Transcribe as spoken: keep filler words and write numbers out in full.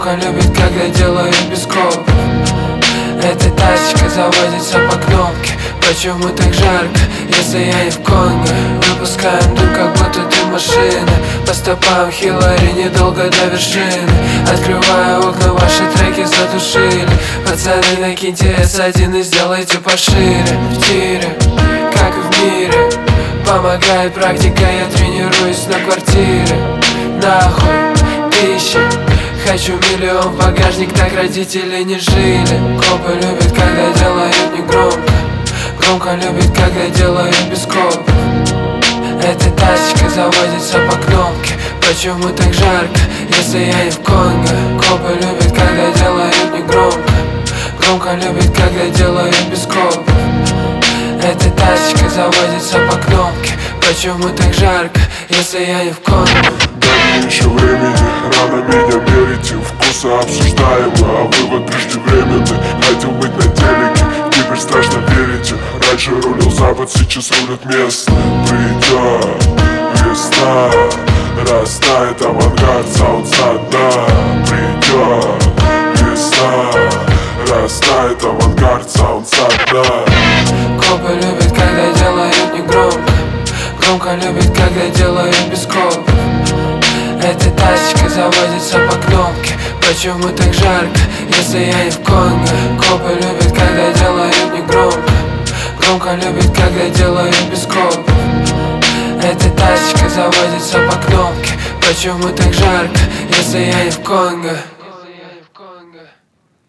Громко любит, когда делаю без коп. Эта тачка заводится по кнопке. Почему так жарко, если я не в Конго? Выпускаем дым, как будто ты машина. По стопам Хиллари недолго до вершины. Открываю окна, ваши треки задушили. Пацаны, накиньте эс один и сделайте пошире. В тире, как и в мире, помогает практика, я тренируюсь на квартире. Нахуй пищи, хочу миллион в багажник, так родители не жили. Копы любят, когда делают не громко. Громко любит, когда делаю без коп. Эта тачка заводится по кнопке. Почему так жарко, если я не в Конго? Копы любят, когда делают не громко. Громко любит, когда делаю без коп. Эта тачка заводится по кнопке. Почему так жарко, если я не в Конго? Дай мне еще времени, рано меня мерите. Вкусы обсуждаем, а вывод преждевременный. Хотел быть на телеке, теперь страшно верите. Раньше рулил запад, сейчас рулит местный. Придет весна, растает авангард, саунд со дна. Придет весна, растает авангард, саунд со дна. Копы любят, когда делают не громко. Громко любит, когда делаю без коп. Эта тачка заводится по кнопке. Почему так жарко, если я не в Конго? Копы любят, когда делают не громко. Громко любит, когда делаю без коп. Эта тачка заводится по кнопке. Почему так жарко, если я не в Конго?